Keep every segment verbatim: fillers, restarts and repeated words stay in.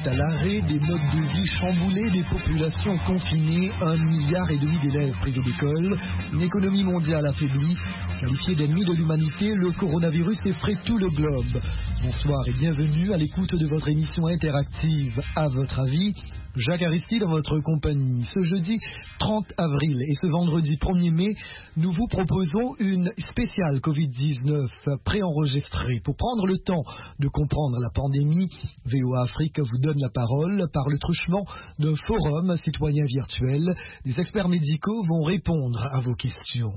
à l'arrêt, des modes de vie chamboulés, des populations confinées, un milliard et demi d'élèves privés d'école, une économie mondiale affaiblie. Qualifié d'ennemi de l'humanité, le coronavirus effraie tout le globe. Bonsoir et bienvenue à l'écoute de votre émission interactive À votre avis. Jacques Aristide dans votre compagnie. Ce jeudi trente avril et ce vendredi premier mai, nous vous proposons une spéciale covid dix-neuf préenregistrée. Pour prendre le temps de comprendre la pandémie, V O A Afrique vous donne la parole par le truchement d'un forum citoyen virtuel. Des experts médicaux vont répondre à vos questions.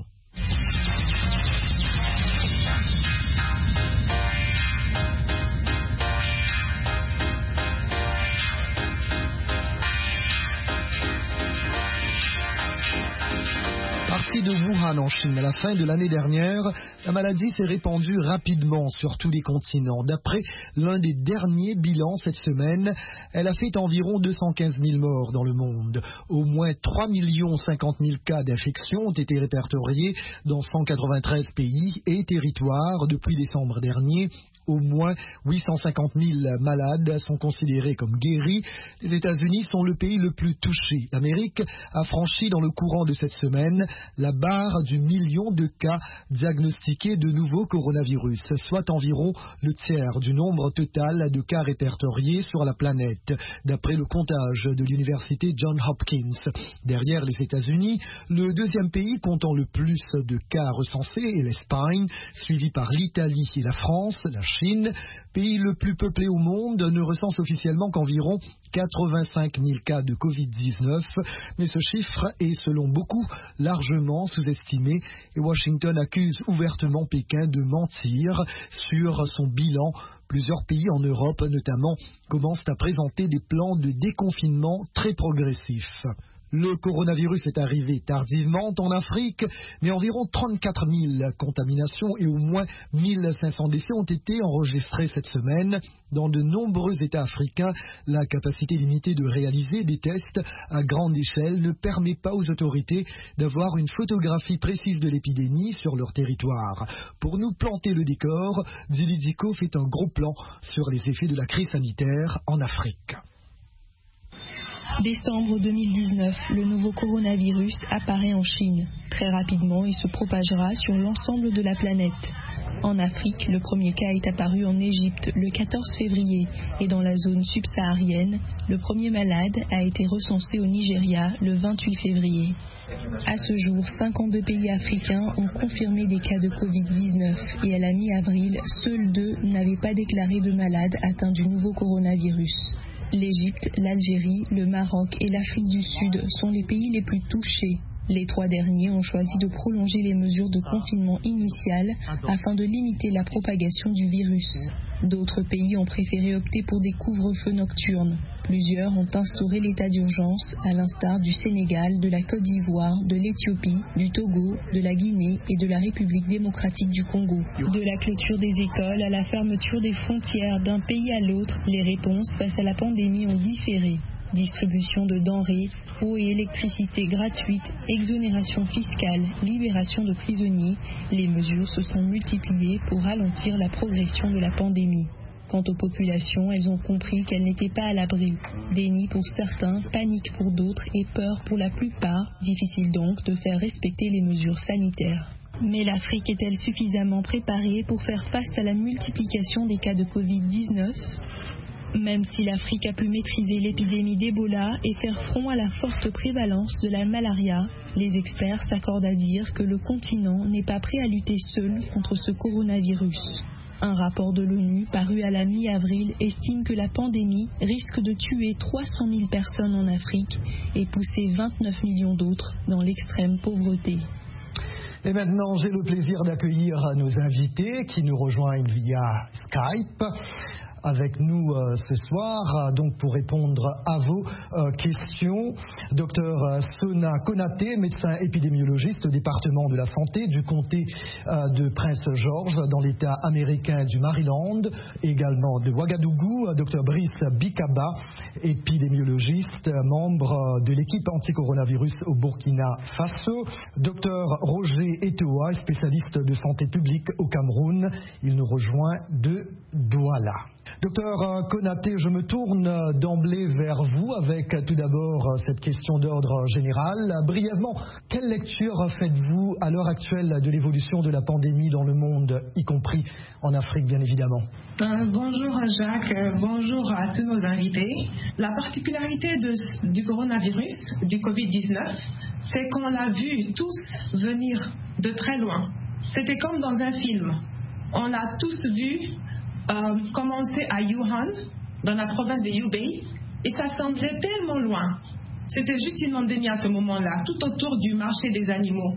Partie de Wuhan en Chine à la fin de l'année dernière, la maladie s'est répandue rapidement sur tous les continents. D'après l'un des derniers bilans cette semaine, elle a fait environ deux cent quinze mille morts dans le monde. Au moins trois millions cinquante mille cas d'infection ont été répertoriés dans cent quatre-vingt-treize pays et territoires depuis décembre dernier. Au moins huit cent cinquante mille malades sont considérés comme guéris. Les États-Unis sont le pays le plus touché. L'Amérique a franchi dans le courant de cette semaine la barre du million de cas diagnostiqués de nouveaux coronavirus, soit environ le tiers du nombre total de cas répertoriés sur la planète, d'après le comptage de l'université Johns Hopkins. Derrière les États-Unis, le deuxième pays comptant le plus de cas recensés est l'Espagne, suivi par l'Italie et la France. La Chine, pays le plus peuplé au monde, ne recense officiellement qu'environ quatre-vingt-cinq mille cas de covid dix-neuf, mais ce chiffre est selon beaucoup largement sous-estimé et Washington accuse ouvertement Pékin de mentir sur son bilan. Plusieurs pays en Europe notamment commencent à présenter des plans de déconfinement très progressifs. Le coronavirus est arrivé tardivement en Afrique, mais environ trente-quatre mille contaminations et au moins mille cinq cents décès ont été enregistrés cette semaine. Dans de nombreux États africains, la capacité limitée de réaliser des tests à grande échelle ne permet pas aux autorités d'avoir une photographie précise de l'épidémie sur leur territoire. Pour nous planter le décor, Zili Diko fait un gros plan sur les effets de la crise sanitaire en Afrique. Décembre deux mille dix-neuf, le nouveau coronavirus apparaît en Chine. Très rapidement, il se propagera sur l'ensemble de la planète. En Afrique, le premier cas est apparu en Égypte le quatorze février et dans la zone subsaharienne, le premier malade a été recensé au Nigeria le vingt-huit février. À ce jour, cinquante-deux pays africains ont confirmé des cas de covid dix-neuf et à la mi-avril, seuls deux n'avaient pas déclaré de malades atteints du nouveau coronavirus. L'Égypte, l'Algérie, le Maroc et l'Afrique du Sud sont les pays les plus touchés. Les trois derniers ont choisi de prolonger les mesures de confinement initiales afin de limiter la propagation du virus. D'autres pays ont préféré opter pour des couvre-feux nocturnes. Plusieurs ont instauré l'état d'urgence, à l'instar du Sénégal, de la Côte d'Ivoire, de l'Éthiopie, du Togo, de la Guinée et de la République démocratique du Congo. De la clôture des écoles à la fermeture des frontières d'un pays à l'autre, les réponses face à la pandémie ont différé. Distribution de denrées, eau et électricité gratuite, exonération fiscale, libération de prisonniers, les mesures se sont multipliées pour ralentir la progression de la pandémie. Quant aux populations, elles ont compris qu'elles n'étaient pas à l'abri. Déni pour certains, panique pour d'autres et peur pour la plupart. Difficile donc de faire respecter les mesures sanitaires. Mais l'Afrique est-elle suffisamment préparée pour faire face à la multiplication des cas de covid dix-neuf ? Même si l'Afrique a pu maîtriser l'épidémie d'Ebola et faire front à la forte prévalence de la malaria, les experts s'accordent à dire que le continent n'est pas prêt à lutter seul contre ce coronavirus. Un rapport de l'ONU paru à la mi-avril estime que la pandémie risque de tuer trois cent mille personnes en Afrique et pousser vingt-neuf millions d'autres dans l'extrême pauvreté. Et maintenant, j'ai le plaisir d'accueillir nos invités qui nous rejoignent via Skype. Avec nous euh, ce soir, euh, donc pour répondre à vos euh, questions, docteur Sona Konaté, médecin épidémiologiste au département de la santé du comté euh, de Prince George dans l'État américain du Maryland, également de Ouagadougou, docteur Brice Bikaba, épidémiologiste, membre de l'équipe anti-coronavirus au Burkina Faso, docteur Roger Etoa, spécialiste de santé publique au Cameroun, il nous rejoint de Douala. Docteur Konaté, je me tourne d'emblée vers vous avec tout d'abord cette question d'ordre général. Brièvement, quelle lecture faites-vous à l'heure actuelle de l'évolution de la pandémie dans le monde, y compris en Afrique bien évidemment? Euh, bonjour Jacques, euh, bonjour à tous nos invités. La particularité de, du coronavirus, du covid dix-neuf, c'est qu'on l'a vu tous venir de très loin. C'était comme dans un film. On l'a tous vu Euh, commencer à Wuhan, dans la province de Hubei, et ça semblait tellement loin. C'était juste une endémie à ce moment-là, tout autour du marché des animaux.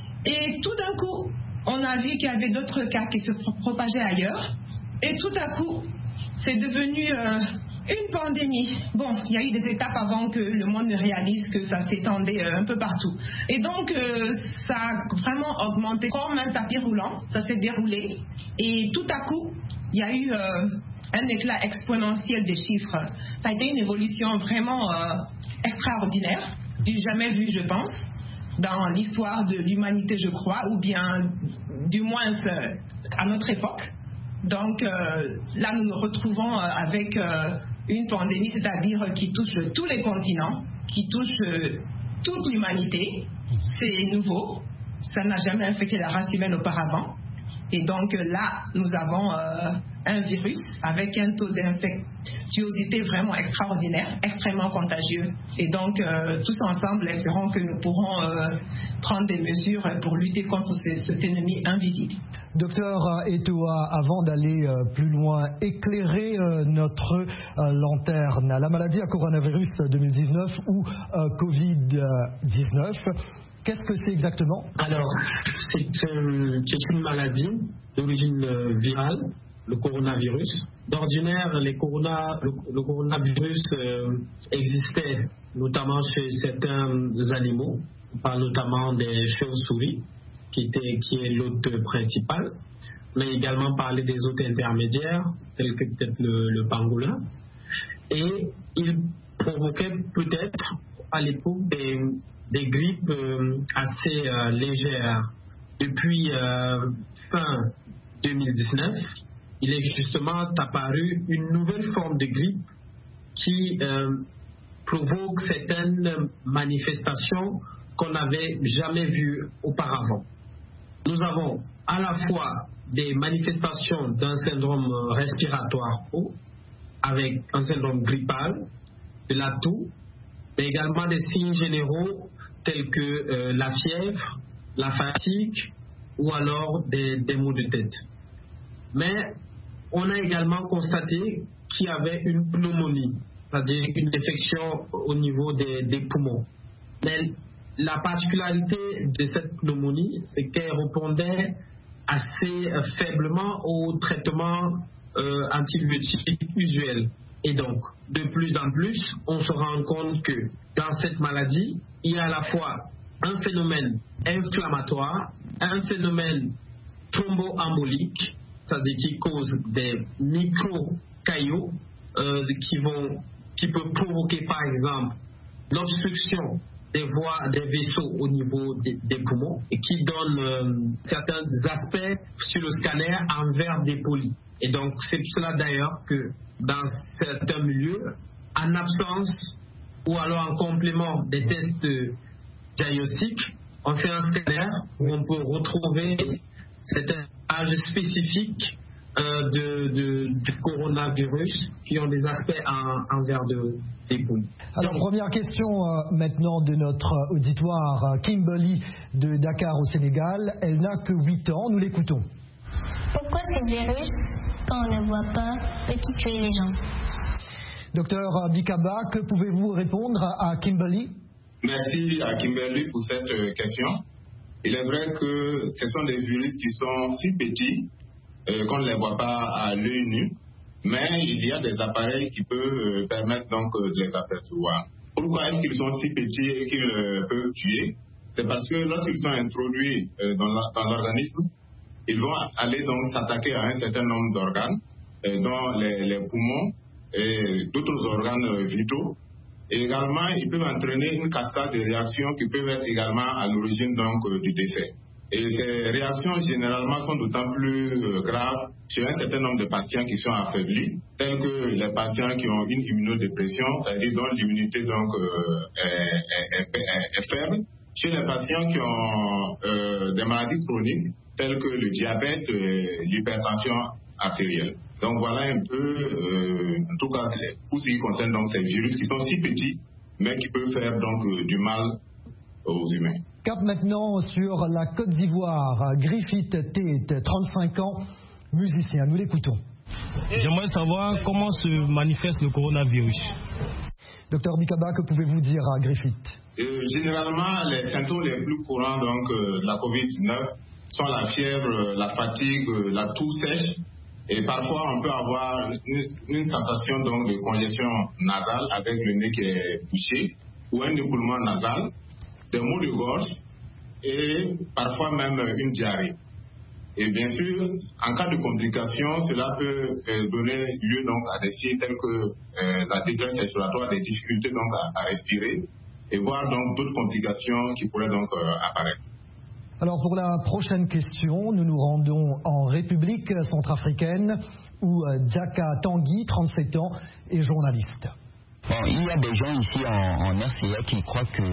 Et tout d'un coup, on a vu qu'il y avait d'autres cas qui se propageaient ailleurs, et tout à coup, c'est devenu euh, une pandémie. Bon, il y a eu des étapes avant que le monde ne réalise que ça s'étendait euh, un peu partout. Et donc, euh, ça a vraiment augmenté comme un tapis roulant, ça s'est déroulé, et tout à coup, il y a eu euh, un éclat exponentiel des chiffres. Ça a été une évolution vraiment euh, extraordinaire, du jamais vu, je pense, dans l'histoire de l'humanité, je crois, ou bien du moins euh, à notre époque. Donc euh, là, nous nous retrouvons euh, avec euh, une pandémie, c'est-à-dire qui touche tous les continents, qui touche euh, toute l'humanité. C'est nouveau, ça n'a jamais infecté la race humaine auparavant. Et donc là, nous avons euh, un virus avec un taux d'infectiosité vraiment extraordinaire, extrêmement contagieux. Et donc, euh, tous ensemble, espérons que nous pourrons euh, prendre des mesures pour lutter contre ce, cet ennemi invisible. Docteur Etoa, avant d'aller euh, plus loin, éclairer euh, notre euh, lanterne. La maladie à coronavirus deux mille dix-neuf ou euh, covid dix-neuf, qu'est-ce que c'est exactement? Alors, c'est, euh, c'est une maladie d'origine euh, virale, le coronavirus. D'ordinaire, les corona, le, le coronavirus euh, existait notamment chez certains animaux. On parle notamment des chauves-souris, qui, était, qui est l'hôte principal, mais également parler des hôtes intermédiaires, tels que peut-être le, le pangolin. Et il provoquait peut-être à l'époque des des grippes euh, assez euh, légères. Depuis euh, fin deux mille dix-neuf, il est justement apparu une nouvelle forme de grippe qui euh, provoque certaines manifestations qu'on n'avait jamais vues auparavant. Nous avons à la fois des manifestations d'un syndrome respiratoire haut, avec un syndrome grippal, de la toux, mais également des signes généraux tels que euh, la fièvre, la fatigue ou alors des, des maux de tête. Mais on a également constaté qu'il y avait une pneumonie, c'est-à-dire une infection au niveau des, des poumons. Mais la particularité de cette pneumonie, c'est qu'elle répondait assez euh, faiblement au traitement euh, antibiotique usuel. Et donc, de plus en plus, on se rend compte que dans cette maladie, il y a à la fois un phénomène inflammatoire, un phénomène thromboembolique, c'est-à-dire qui cause des micro-caillots euh, qui vont, qui peuvent provoquer par exemple l'obstruction des voies, des vaisseaux au niveau des, des poumons et qui donne euh, certains aspects sur le scanner en verre dépoli. Et donc c'est pour cela d'ailleurs que dans certains milieux, en absence ou alors en complément des tests diagnostiques, on fait un scanner où on peut retrouver certains âges spécifiques euh, de, de, du coronavirus qui ont des aspects en, en verre de dépouille. Alors, première question euh, maintenant de notre auditoire, Kimberly de Dakar au Sénégal. Elle n'a que huit ans, nous l'écoutons. Pourquoi ce virus, quand on ne le voit pas, peut-il tuer les gens? Docteur Bikaba, que pouvez-vous répondre à Kimberly? Merci à Kimberly pour cette question. Il est vrai que ce sont des virus qui sont si petits euh, qu'on ne les voit pas à l'œil nu, mais il y a des appareils qui peuvent euh, permettre donc euh, de les apercevoir. Pourquoi est-ce qu'ils sont si petits et qu'ils euh, peuvent tuer? C'est parce que lorsqu'ils sont introduits euh, dans, la, dans l'organisme, ils vont aller donc s'attaquer à un certain nombre d'organes, euh, dont les, les poumons et d'autres organes vitaux. Et également, ils peuvent entraîner une cascade de réactions qui peuvent être également à l'origine donc du décès. Et ces réactions généralement sont d'autant plus euh, graves chez un certain nombre de patients qui sont affaiblis, tels que les patients qui ont une immunodépression, c'est-à-dire dont l'immunité donc euh, est, est, est, est faible, chez les patients qui ont euh, des maladies chroniques, telles que le diabète, euh, l'hypertension artérielle. Donc voilà un peu, euh, en tout cas, pour ce qui concerne donc ces virus qui sont si petits, mais qui peuvent faire donc euh, du mal aux humains. Cap maintenant sur la Côte d'Ivoire. Griffith Tate, trente-cinq ans, musicien. Nous l'écoutons. J'aimerais savoir comment se manifeste le coronavirus. Docteur Bikaba, que pouvez-vous dire à Griffith? euh, Généralement, les symptômes les plus courants donc, euh, de la covid dix-neuf sont la fièvre, la fatigue, la toux sèche. Et parfois, on peut avoir une, une sensation donc, de congestion nasale avec le nez qui est bouché ou un écoulement nasal, des maux de gorge et parfois même une diarrhée. Et bien sûr, en cas de complications, cela peut euh, donner lieu donc, à des signes tels que euh, la détresse respiratoire, des difficultés donc, à, à respirer et voire donc d'autres complications qui pourraient donc euh, apparaître. Alors pour la prochaine question, nous nous rendons en République centrafricaine où Djaka Tanguy, trente-sept ans, est journaliste. Bon, il y a des gens ici en, en R C A qui croient que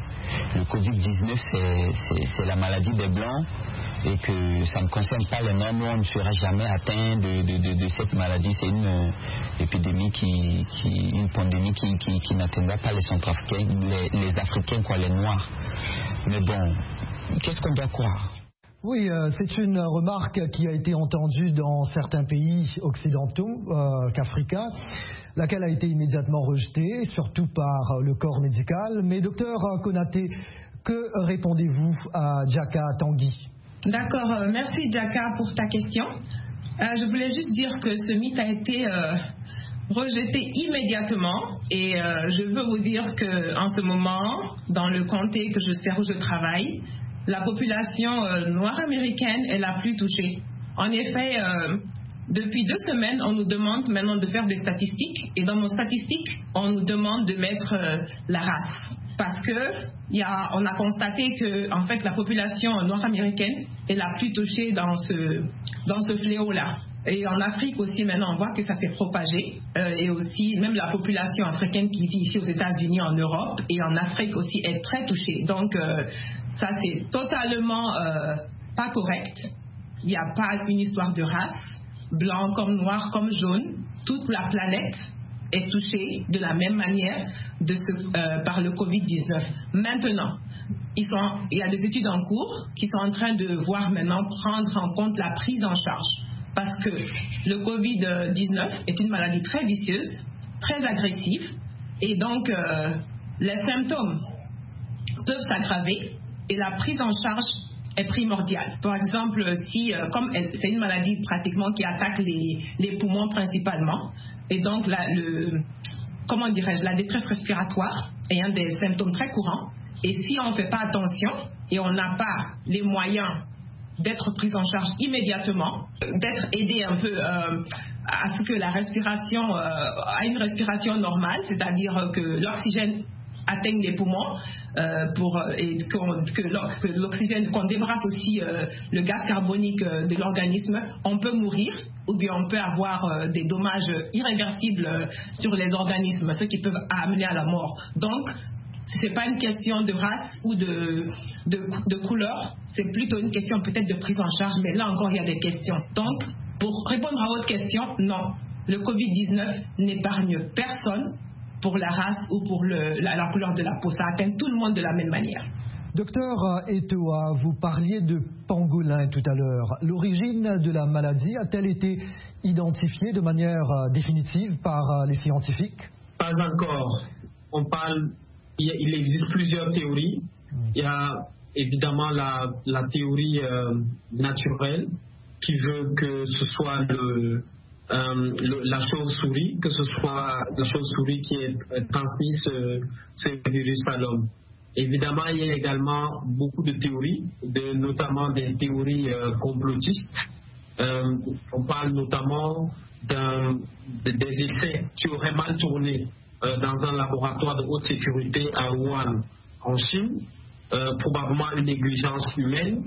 le covid dix-neuf c'est, c'est, c'est la maladie des Blancs et que ça ne concerne pas les Noirs. Nous, on ne sera jamais atteint de, de, de, de cette maladie. C'est une euh, épidémie, qui, qui, une pandémie qui, qui, qui n'atteindra pas les Centrafricains, les, les Africains, quoi, les Noirs. Mais bon, qu'est-ce qu'on doit croire? Oui, euh, c'est une remarque qui a été entendue dans certains pays occidentaux euh, qu'africains, laquelle a été immédiatement rejetée, surtout par le corps médical. Mais docteur Konaté, que répondez-vous à Djaka Tanguy? D'accord, euh, merci Djaka pour ta question. Euh, je voulais juste dire que ce mythe a été euh, rejeté immédiatement et euh, je veux vous dire qu'en ce moment, dans le comté que je sers où je travaille, la population euh, noire américaine est la plus touchée. En effet, euh, depuis deux semaines, on nous demande maintenant de faire des statistiques et dans nos statistiques, on nous demande de mettre euh, la race. Parce que y a, on a constaté que en fait, la population noire américaine est la plus touchée dans ce, dans ce fléau-là. Et en Afrique aussi, maintenant, on voit que ça s'est propagé. Euh, et aussi, même la population africaine qui vit ici aux États-Unis, en Europe et en Afrique aussi est très touchée. Donc, euh, ça, c'est totalement euh, pas correct. Il n'y a pas une histoire de race, blanc comme noir comme jaune. Toute la planète est touchée de la même manière de ce, euh, par le covid dix-neuf. Maintenant, ils sont, il y a des études en cours qui sont en train de voir maintenant prendre en compte la prise en charge. Parce que le covid dix-neuf est une maladie très vicieuse, très agressive, et donc euh, les symptômes peuvent s'aggraver et la prise en charge est primordiale. Par exemple, si, euh, comme elle, c'est une maladie pratiquement qui attaque les, les poumons principalement, et donc la, le, comment dirais-je, la détresse respiratoire est un des symptômes très courants, et si on ne fait pas attention et on n'a pas les moyens d'être pris en charge immédiatement, d'être aidé un peu euh, à ce que la respiration, euh, à une respiration normale, c'est-à-dire que l'oxygène atteigne les poumons euh, pour, et qu'on, que, que l'oxygène, qu'on débrasse aussi euh, le gaz carbonique euh, de l'organisme, on peut mourir ou bien on peut avoir euh, des dommages irréversibles euh, sur les organismes, ce qui peut amener à la mort. Donc, ce n'est pas une question de race ou de, de, de couleur, c'est plutôt une question peut-être de prise en charge, mais là encore il y a des questions. Donc, pour répondre à votre question, non, le covid dix-neuf n'épargne personne pour la race ou pour le, la, la couleur de la peau, ça atteint tout le monde de la même manière. Docteur Etoa, vous parliez de pangolin tout à l'heure. L'origine de la maladie a-t-elle été identifiée de manière définitive par les scientifiques? Pas encore. On parle... Il existe plusieurs théories. Il y a évidemment la, la théorie euh, naturelle qui veut que ce soit le, euh, le, la chauve-souris, que ce soit la chauve-souris qui ait transmis ce, ce virus à l'homme. Évidemment, il y a également beaucoup de théories, de, notamment des théories euh, complotistes. Euh, on parle notamment d'un, de, des essais qui auraient mal tourné dans un laboratoire de haute sécurité à Wuhan, en Chine, euh, probablement une négligence humaine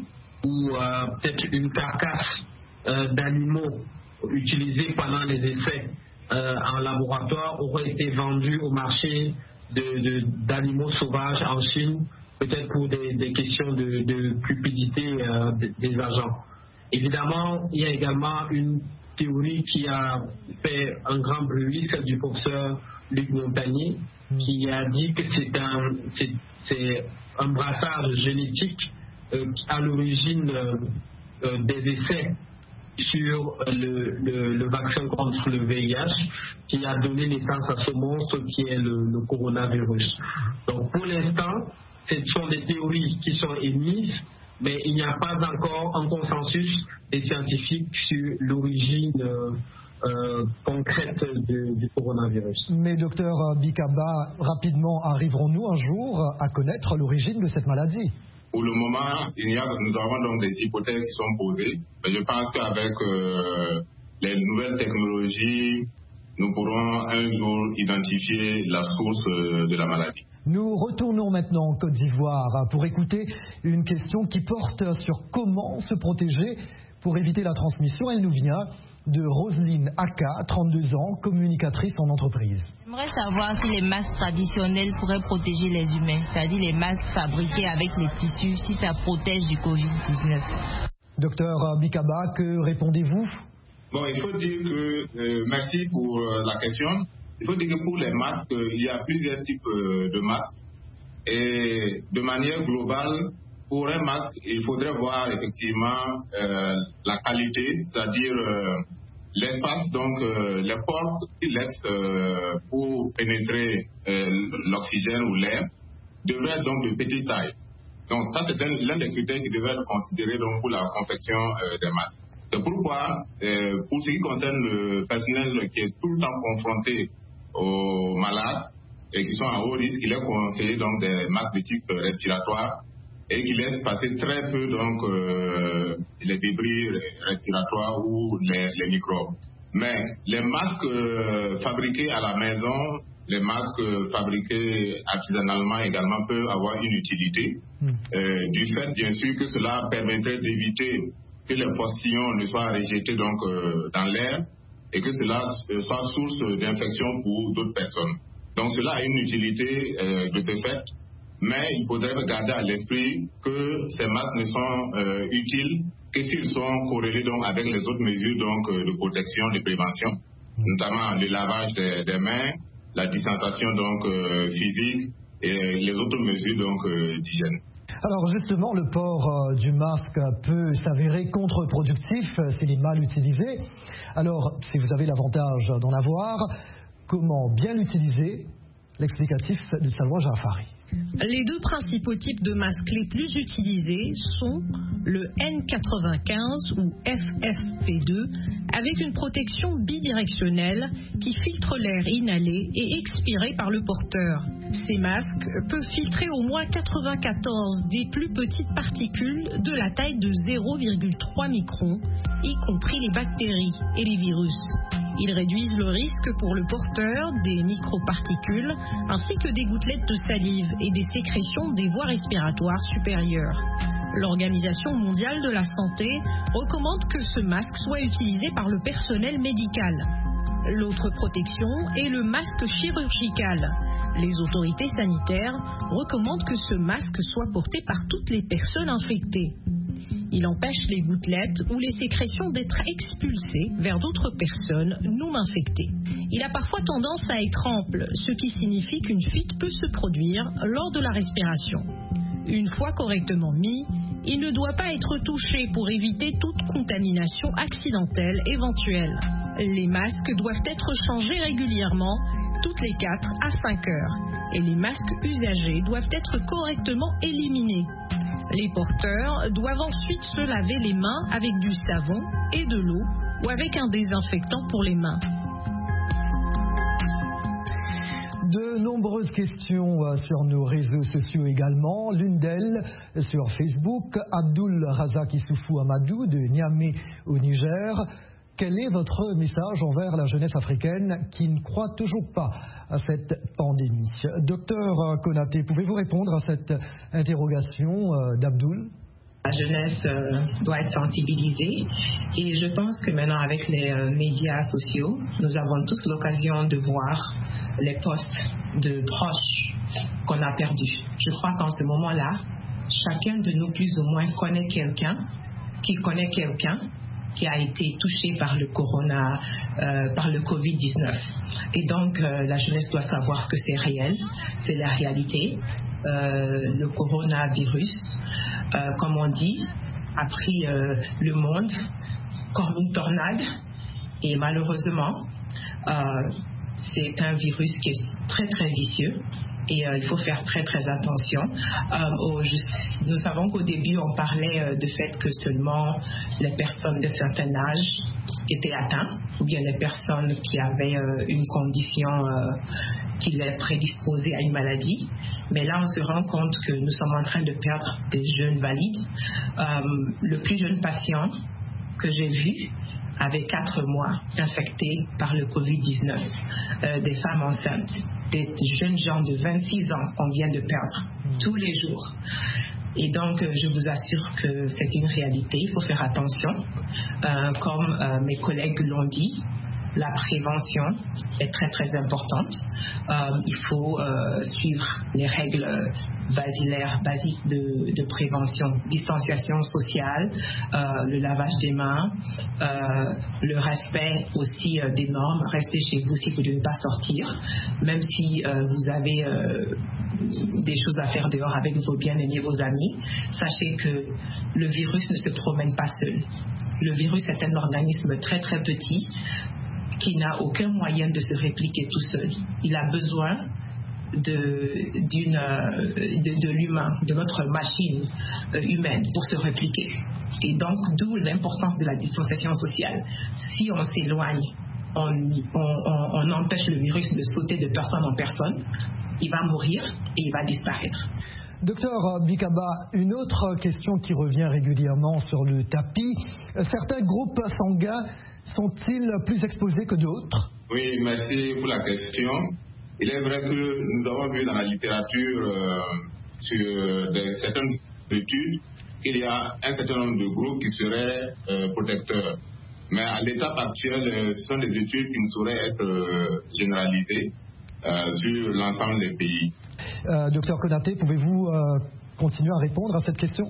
ou euh, peut-être une carcasse euh, d'animaux utilisés pendant les essais euh, en laboratoire aurait été vendue au marché de, de, d'animaux sauvages en Chine, peut-être pour des, des questions de, de cupidité euh, des agents. Évidemment, il y a également une théorie qui a fait un grand bruit, celle du professeur Luc Montagnier, qui a dit que c'est un, c'est, c'est un brassage génétique euh, à l'origine euh, euh, des essais sur le, le, le vaccin contre le V I H qui a donné naissance à ce monstre qui est le, le coronavirus. Donc pour l'instant, ce sont des théories qui sont émises, mais il n'y a pas encore un consensus des scientifiques sur l'origine euh, euh, concrète de, du coronavirus. Mais docteur Bikaba, rapidement arriverons-nous un jour à connaître l'origine de cette maladie? Pour le moment, il y a, nous avons donc des hypothèses qui sont posées, mais je pense qu'avec euh, les nouvelles technologies, nous pourrons un jour identifier la source euh, de la maladie. Nous retournons maintenant en Côte d'Ivoire pour écouter une question qui porte sur comment se protéger pour éviter la transmission. Elle nous vient de Roselyne Aka, trente-deux ans, communicatrice en entreprise. J'aimerais savoir si les masques traditionnels pourraient protéger les humains, c'est-à-dire les masques fabriqués avec les tissus, si ça protège du covid dix-neuf. Docteur Bikaba, que répondez-vous? Bon, il faut dire que, euh, merci pour euh, la question. Il faut dire que pour les masques, euh, il y a plusieurs types euh, de masques. Et de manière globale, pour un masque, il faudrait voir effectivement euh, la qualité, c'est-à-dire euh, l'espace, donc euh, les portes qu'il laisse euh, pour pénétrer euh, l'oxygène ou l'air, devraient être donc de petite taille. Donc ça, c'est un, l'un des critères qui devrait être considéré donc, pour la confection euh, des masques. C'est pourquoi, euh, pour ce qui concerne le personnel qui est tout le temps confronté aux malades et qui sont à haut risque, il est conseillé donc des masques de type respiratoire et qui laissent passer très peu donc euh, les débris respiratoires ou les, les microbes. Mais les masques euh, fabriqués à la maison, les masques fabriqués artisanalement également peuvent avoir une utilité mmh. euh, du fait bien sûr que cela permettrait d'éviter que les postillons ne soient rejetés donc euh, dans l'air et que cela euh, soit source d'infection pour d'autres personnes. Donc cela a une utilité euh, de ce fait, mais il faudrait garder à l'esprit que ces masques ne sont euh, utiles que s'ils sont corrélés donc avec les autres mesures donc euh, de protection, de prévention, notamment le lavage des, des mains, la distanciation donc euh, physique et les autres mesures donc euh, d'hygiène. Alors justement, le port euh, du masque peut s'avérer contre-productif euh, s'il est mal utilisé. Alors, si vous avez l'avantage d'en avoir, comment bien l'utiliser? L'explicatif de Salwa Jaafari. Les deux principaux types de masques les plus utilisés sont le N quatre-vingt-quinze ou F F P deux avec une protection bidirectionnelle qui filtre l'air inhalé et expiré par le porteur. Ces masques peuvent filtrer au moins quatre-vingt-quatorze des plus petites particules de la taille de zéro virgule trois microns, y compris les bactéries et les virus. Ils réduisent le risque pour le porteur des microparticules ainsi que des gouttelettes de salive et des sécrétions des voies respiratoires supérieures. L'Organisation mondiale de la santé recommande que ce masque soit utilisé par le personnel médical. L'autre protection est le masque chirurgical. Les autorités sanitaires recommandent que ce masque soit porté par toutes les personnes infectées. Il empêche les gouttelettes ou les sécrétions d'être expulsées vers d'autres personnes non infectées. Il a parfois tendance à être ample, ce qui signifie qu'une fuite peut se produire lors de la respiration. Une fois correctement mis, il ne doit pas être touché pour éviter toute contamination accidentelle éventuelle. Les masques doivent être changés régulièrement, toutes les quatre à cinq heures, et les masques usagés doivent être correctement éliminés. Les porteurs doivent ensuite se laver les mains avec du savon et de l'eau ou avec un désinfectant pour les mains. De nombreuses questions sur nos réseaux sociaux également. L'une d'elles sur Facebook, Abdul Razak Issoufou Amadou de Niamey au Niger. Quel est votre message envers la jeunesse africaine qui ne croit toujours pas à cette pandémie? Docteur Konaté, pouvez-vous répondre à cette interrogation d'Abdoul? La jeunesse euh, doit être sensibilisée et je pense que maintenant avec les euh, médias sociaux, nous avons tous l'occasion de voir les posts de proches qu'on a perdus. Je crois qu'en ce moment-là, chacun de nous plus ou moins connaît quelqu'un qui connaît quelqu'un qui a été touché par le corona, euh, par le covid dix-neuf. Et donc, euh, la jeunesse doit savoir que c'est réel, c'est la réalité. Euh, le coronavirus, euh, comme on dit, a pris euh, le monde comme une tornade. Et malheureusement, euh, c'est un virus qui est très, très vicieux. Et euh, il faut faire très très attention. Euh, au, je, nous savons qu'au début on parlait euh, du fait que seulement les personnes de certain âge étaient atteintes, ou bien les personnes qui avaient euh, une condition euh, qui les prédisposait à une maladie. Mais là on se rend compte que nous sommes en train de perdre des jeunes valides. Euh, le plus jeune patient que j'ai vu avait quatre mois infectés par le covid dix-neuf, euh, des femmes enceintes, des jeunes gens de vingt-six ans qu'on vient de perdre tous les jours. Et donc, euh, je vous assure que c'est une réalité, il faut faire attention. Euh, comme euh, mes collègues l'ont dit, la prévention est très très importante. Euh, il faut euh, suivre les règles basilaires, basiques de, de prévention, distanciation sociale, euh, le lavage des mains, euh, le respect aussi euh, des normes. Restez chez vous si vous ne devez pas sortir, même si euh, vous avez euh, des choses à faire dehors avec vos bien-aimés, vos amis. Sachez que le virus ne se promène pas seul. Le virus est un organisme très très petit qui n'a aucun moyen de se répliquer tout seul. Il a besoin de, d'une, de, de l'humain, de notre machine humaine pour se répliquer. Et donc, d'où l'importance de la distanciation sociale. Si on s'éloigne, on, on, on, on empêche le virus de sauter de personne en personne, il va mourir et il va disparaître. Docteur Bikaba, une autre question qui revient régulièrement sur le tapis. Certains groupes sanguins sont-ils plus exposés que d'autres? Oui, merci pour la question. Il est vrai que nous avons vu dans la littérature euh, sur de, certaines études qu'il y a un certain nombre de groupes qui seraient euh, protecteurs. Mais à l'étape actuelle, ce sont des études qui ne sauraient être euh, généralisées euh, sur l'ensemble des pays. Euh, Docteur Konaté, pouvez-vous euh, continuer à répondre à cette question?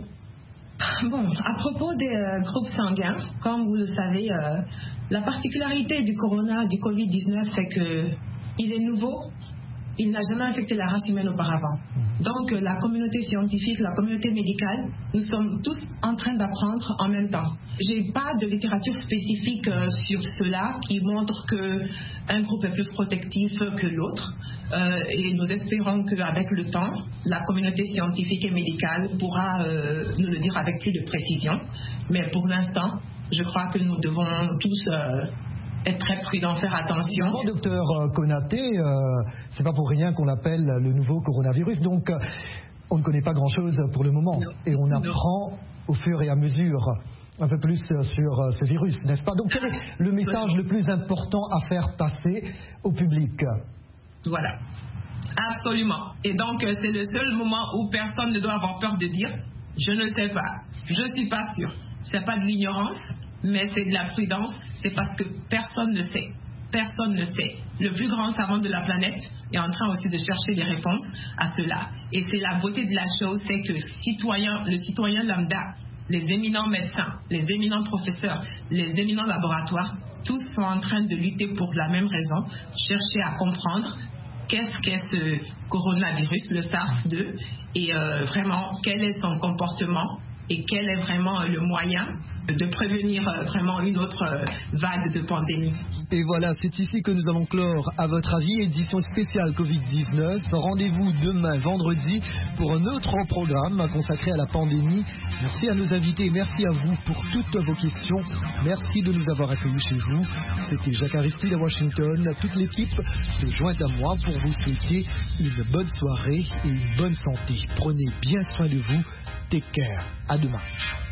Bon, à propos des euh, groupes sanguins, comme vous le savez, euh, la particularité du corona, du covid dix-neuf, c'est qu'il est nouveau, il n'a jamais affecté la race humaine auparavant. Donc euh, la communauté scientifique, la communauté médicale, nous sommes tous en train d'apprendre en même temps. Je n'ai pas de littérature spécifique euh, sur cela qui montre qu'un groupe est plus protectif que l'autre. Euh, et nous espérons qu'avec le temps, la communauté scientifique et médicale pourra euh, nous le dire avec plus de précision. Mais pour l'instant, je crois que nous devons tous euh, être très prudents, faire attention. Bon, docteur Konaté, euh, c'est pas pour rien qu'on l'appelle le nouveau coronavirus. Donc, euh, on ne connaît pas grand-chose pour le moment. Non. Et on apprend non. au fur et à mesure un peu plus sur euh, ce virus, n'est-ce pas? Donc, quel est le message le plus important à faire passer au public? Voilà, absolument. Et donc, euh, c'est le seul moment où personne ne doit avoir peur de dire « je ne sais pas, je ne suis pas sûr ». Ce n'est pas de l'ignorance, mais c'est de la prudence. C'est parce que personne ne sait. Personne ne sait. Le plus grand savant de la planète est en train aussi de chercher des réponses à cela. Et c'est la beauté de la chose, c'est que citoyen, le citoyen lambda, les éminents médecins, les éminents professeurs, les éminents laboratoires, tous sont en train de lutter pour la même raison, chercher à comprendre qu'est-ce qu'est ce coronavirus, le SARS deux, et euh, vraiment quel est son comportement et quel est vraiment le moyen de prévenir euh, vraiment une autre euh, vague de pandémie. Et voilà, c'est ici que nous allons clore, à votre avis, édition spéciale covid dix-neuf. Rendez-vous demain, vendredi, pour un autre programme consacré à la pandémie. Merci à nos invités, merci à vous pour toutes vos questions. Merci de nous avoir accueillis chez vous. C'était Jacques Aristide à Washington. Toute l'équipe se joint à moi pour vous souhaiter une bonne soirée et une bonne santé. Prenez bien soin de vous. Take care. À demain.